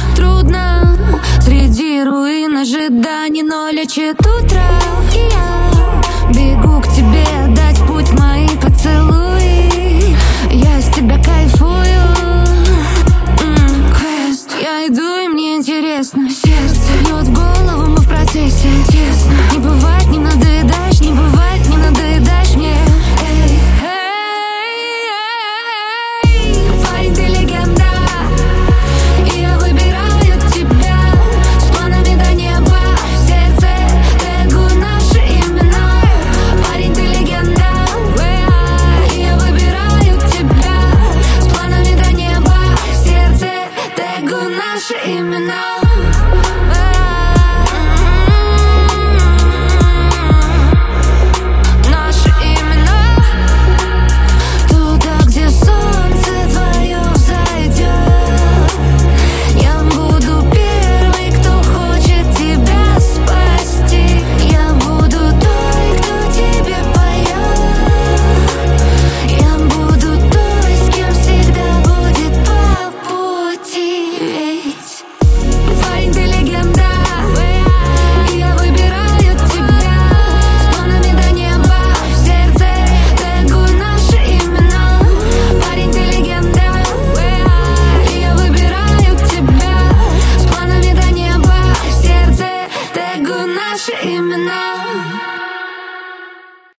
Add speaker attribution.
Speaker 1: Трудно среди руин ожиданий, но лечит утро. И я бегу к тебе, дать путь мои поцелуи. Я с тебя кайфую. Квест, я иду и мне интересно. Сердце бьет в голову, мы в процессе тесно. Не бывает, не надоедаешь, не бывает, не надоедаешь мне. Эй, эй, эй, парень, ты легенда. И я выбираю тебя с планами до неба. В сердце тегу наши имена. Парень, ты легенда. И я выбираю тебя с планами до неба. В сердце тегу наши имена. Наши имена. Туда, где солнце твое взойдет, я буду первый, кто хочет тебя спасти. Я буду той, кто тебе поет. Я буду той, с кем всегда будет по пути. Ведь парень, ты легенда. И я выбираю тебя с планами до неба. В сердце тегу наши имена. Парень, ты легенда. И я выбираю тебя с планами до неба. В сердце тегу наши имена.